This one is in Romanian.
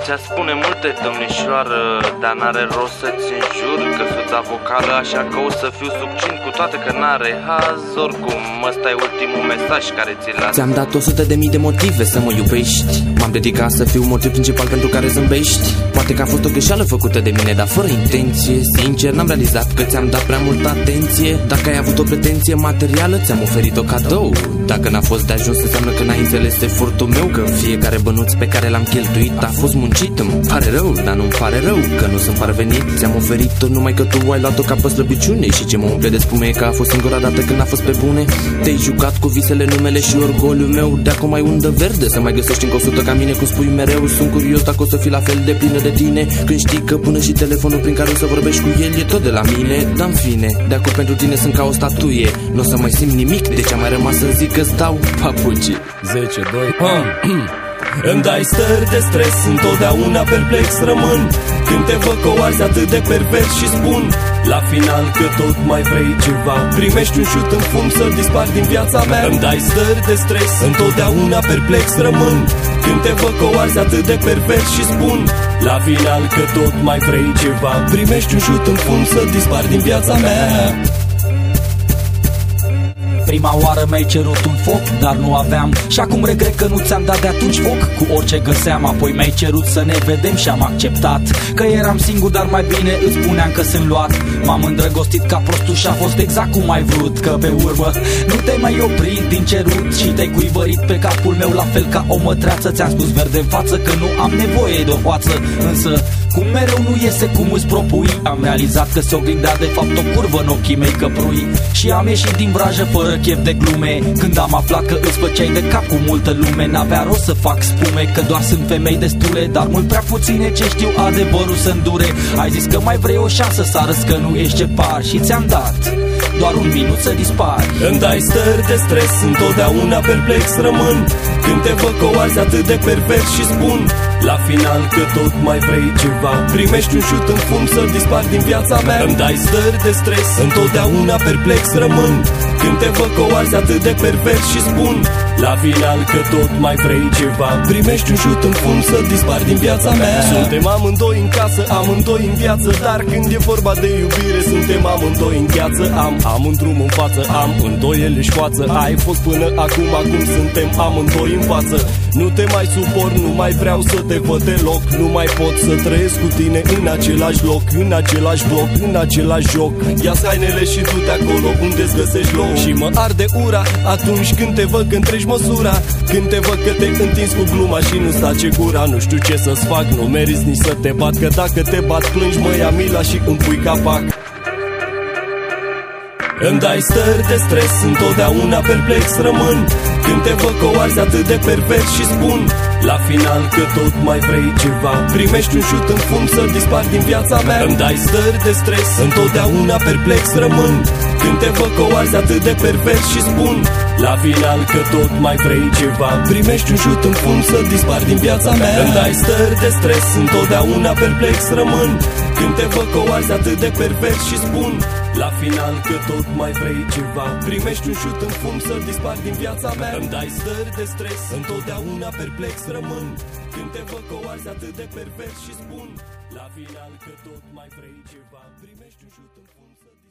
Ți-a spune multe, domnișoară, dar n-are rost să-ți înjur că sunt da vocală, așa că o să fiu succint, cu toate că n-are haz. Oricum, ăsta e ultimul mesaj care ți-l las. Ți-am dat 100.000 de motive să mă iubești. M-am dedicat să fiu motiv principal pentru care zâmbești. Poate că a fost o greșeală făcută de mine, dar fără intenție. Sincer, n-am realizat că ți-am dat prea multă atenție. Dacă ai avut o pretenție materială, ți-am oferit o cadou. Dacă n-a fost de ajuns, înseamnă că n-ai înțeles efortul meu, că fiecare bănuț pe care l-am cheltuit a fost muncit. Îmi pare rău, dar nu-mi pare rău că nu sunt parvenit. Ți-am oferit tot numai că tu ai luat-o ca pe slăbiciune. Și ce mă umple de spume e că a fost singura dată când a fost pe bune. Te-ai jucat cu visele, numele și orgoliul meu. De acum ai undă verde, să mai găsești încă 100 ca mine, cum spui mereu. Sunt curios dacă o să fii la fel de plină de tine, când știi că până și telefonul prin care o să vorbești cu el e tot de la mine. Dar în fine, de acum pentru tine sunt ca o statuie. Nu o să mai simt nimic, deci am mai rămas să zic că-ți dau papuci. 10, 2, Îmi dai stări de stres, întotdeauna perplex rămân când te văd că o arzi atât de pervers și spun la final că tot mai vrei ceva. Primești un șut în fund să dispari din viața mea. Îmi dai stări de stres, întotdeauna perplex rămân când te văd că o arzi atât de pervers și spun la final că tot mai vrei ceva. Primești un șut în fund să dispari din viața mea. Prima oară mi-ai cerut un foc, dar nu aveam. Și acum regret că nu ți-am dat de atunci foc cu orice găseam. Apoi mi-ai cerut să ne vedem și am acceptat că eram singur, dar mai bine îți spuneam că sunt luat. M-am îndrăgostit ca prostul și a fost exact cum ai vrut. Că pe urmă nu te-ai mai oprit din cerut și te-ai cuibărit pe capul meu la fel ca o mătreață. Ți-am spus verde în față că nu am nevoie de o hoață, însă cum mereu nu iese cum îți propui. Am realizat că se oglindea de fapt o curvă în ochii mei căprui și am ieșit din vrajă fără chef de glume. Când am aflat că îți făceai de cap cu multă lume, n-avea rost să fac spume, că doar sunt femei destule, dar mult prea puține ce știu adevărul să îndure. Ai zis că mai vrei o șansă să arăți că nu ești ce par și ți-am dat doar un minut să dispari. Îmi dai stări de stres, întotdeauna perplex rămân când te văd că o arzi atât de pervers și spun la final că tot mai vrei ceva. Primești un șut în fund să dispari din viața mea. Îmi dai stări de stres, întotdeauna perplex rămân când te văd că o arzi atât de pervers și spun la final că tot mai vrei ceva. Primești un șut în fund să dispari din viața mea. Suntem amândoi în casă, amândoi în viață, dar când e vorba de iubire suntem amândoi în gheață. Am un drum în față, am îndoieli și față. Ai fost până acum, acum suntem amândoi în față. Nu te mai suport, nu mai vreau să te văd deloc. Nu mai pot să trăiesc cu tine în același loc, în același bloc, în același joc. Ia-ți hainele și du-te acolo unde-ți găsești loc. Și mă arde ura atunci când te văd că întregi măsura, când te văd că te întinzi cu gluma și nu-ți tace gura. Nu știu ce să-ți fac, nu meriți nici să te bat, că dacă te bat plângi, mă ia mila și îmi pui capac. Îmi dai stări de stres, întotdeauna perplex rămân când te văd că o arzi atât de pervers și spun la final că tot mai vrei ceva. Primești un șut în fund să dispari din viața mea. Îmi dai stări de stres, întotdeauna perplex rămân când te văd că o arzi atât de pervers și spun la final că tot mai vrei ceva. Primești un șut în fund să dispari din viața mea. Îmi dai stări de stres, întotdeauna perplex rămân când te văd că o arzi atât de pervers și spun la final că tot mai vrei ceva. Primești un șut în fund să dispari din viața mea. Îmi dai stări de stres, întotdeauna perplex rămân când te văd că o arzi atât de pervers și spun la final că tot mai vrei ceva. Primești un șut în fund să dispari.